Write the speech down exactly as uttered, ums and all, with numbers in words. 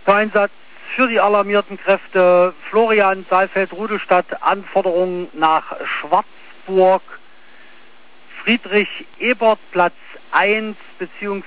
Einsatz für die alarmierten Kräfte Florian Saalfeld-Rudelstadt, Anforderungen nach Schwarzburg, Friedrich-Ebert, Platz eins bzw.